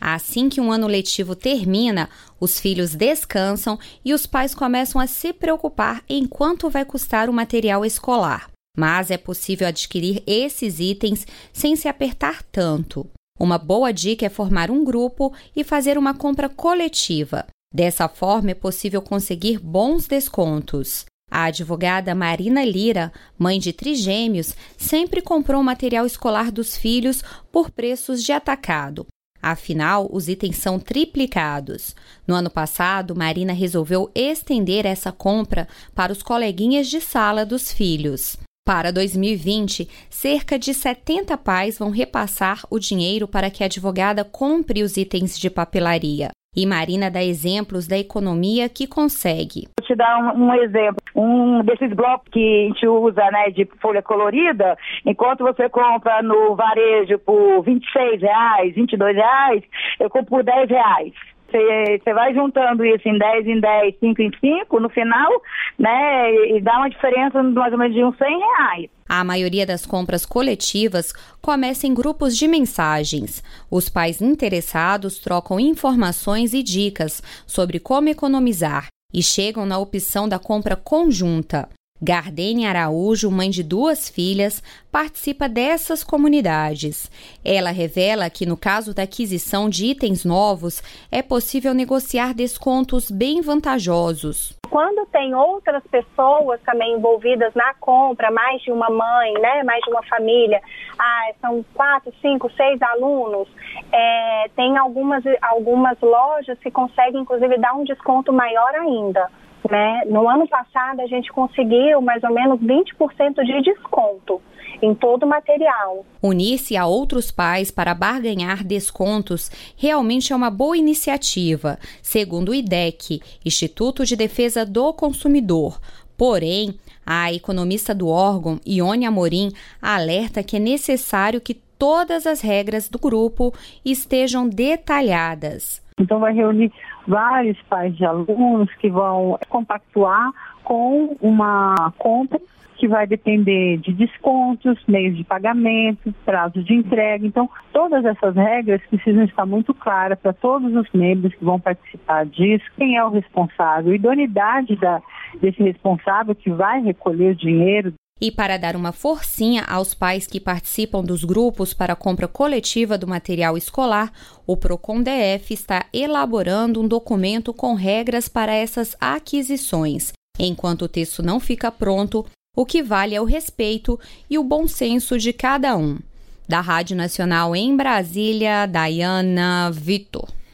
Assim que um ano letivo termina, os filhos descansam e os pais começam a se preocupar em quanto vai custar o material escolar. Mas é possível adquirir esses itens sem se apertar tanto. Uma boa dica é formar um grupo e fazer uma compra coletiva. Dessa forma, é possível conseguir bons descontos. A advogada Marina Lira, mãe de trigêmeos, sempre comprou o material escolar dos filhos por preços de atacado. Afinal, os itens são triplicados. No ano passado, Marina resolveu estender essa compra para os coleguinhas de sala dos filhos. Para 2020, cerca de 70 pais vão repassar o dinheiro para que a advogada compre os itens de papelaria. E Marina dá exemplos da economia que consegue. Vou te dar um exemplo. Um desses blocos que a gente usa, né, de folha colorida, enquanto você compra no varejo por R$26, R$22, eu compro por R$10. Você vai juntando isso em 10 em 10, 5 em 5, no final, né, e dá uma diferença mais ou menos de uns R$100. A maioria das compras coletivas começa em grupos de mensagens. Os pais interessados trocam informações e dicas sobre como economizar e chegam na opção da compra conjunta. Gardene Araújo, mãe de 2 filhas, participa dessas comunidades. Ela revela que, no caso da aquisição de itens novos, é possível negociar descontos bem vantajosos. Quando tem outras pessoas também envolvidas na compra, mais de uma mãe, né, mais de uma família, são 4, 5, 6 alunos, tem algumas lojas que conseguem, inclusive, dar um desconto maior ainda. Né? No ano passado, a gente conseguiu mais ou menos 20% de desconto em todo o material. Unir-se a outros pais para barganhar descontos realmente é uma boa iniciativa, segundo o IDEC, Instituto de Defesa do Consumidor. Porém, a economista do órgão, Ione Amorim, alerta que é necessário que todas as regras do grupo estejam detalhadas. Então, vai reunir vários pais de alunos que vão compactuar com uma compra que vai depender de descontos, meios de pagamento, prazo de entrega. Então, todas essas regras precisam estar muito claras para todos os membros que vão participar disso. Quem é o responsável, a idoneidade desse responsável que vai recolher o dinheiro. E para dar uma forcinha aos pais que participam dos grupos para a compra coletiva do material escolar, o Procon-DF está elaborando um documento com regras para essas aquisições. Enquanto o texto não fica pronto, o que vale é o respeito e o bom senso de cada um. Da Rádio Nacional em Brasília, Dayana Vitor.